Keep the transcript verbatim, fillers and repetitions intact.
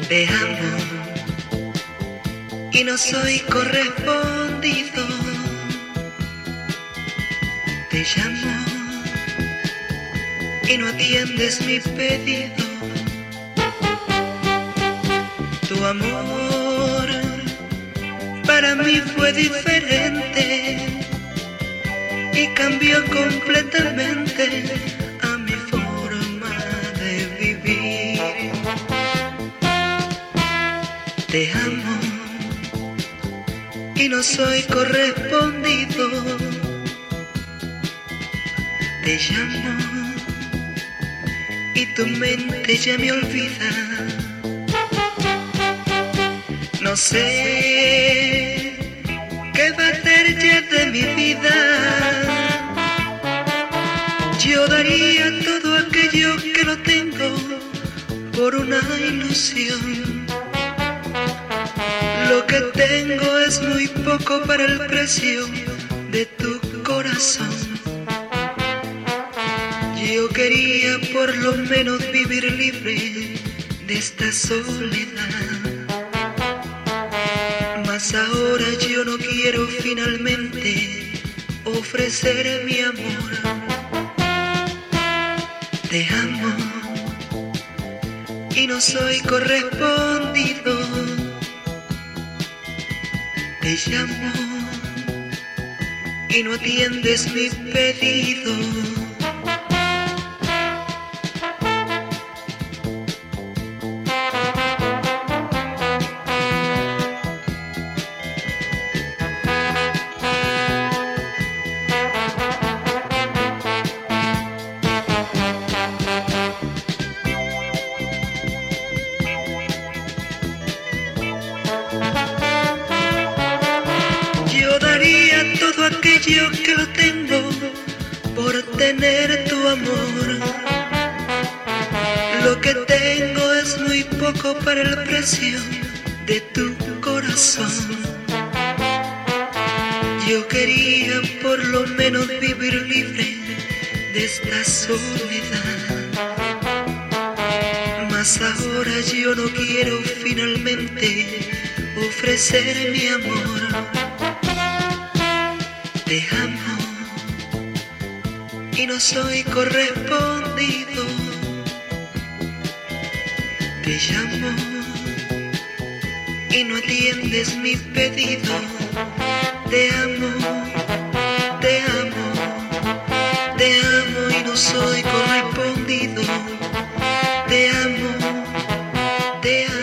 Te amo y no soy correspondido. Te llamo y no atiendes mi pedido. Tu amor para mí fue diferente y cambió completamente a mi forma de vivir. Te amo y no soy correspondido. Te llamo y tu mente ya me olvida. No sé qué va a ser ya de mi vida. Yo daría todo aquello que no tengo por una ilusión. Lo que tengo es muy poco para el precio de tu corazón. Yo quería por lo menos vivir libre de esta soledad. Mas ahora yo no quiero finalmente ofrecer mi amor. Te amo y no soy correspondido. Te llamo y no atiendes mi pedido. Yo daría todo aquello que lo tengo por tener tu amor. Lo que tengo es muy poco para el precio de tu corazón. Yo quería por lo menos vivir libre de esta soledad. Mas ahora yo no quiero finalmente ofrecer mi amor. Te amo y no soy correspondido. Te llamo y no atiendes mi pedido. Te amo, te amo, te amo y no soy correspondido. Te amo, te amo.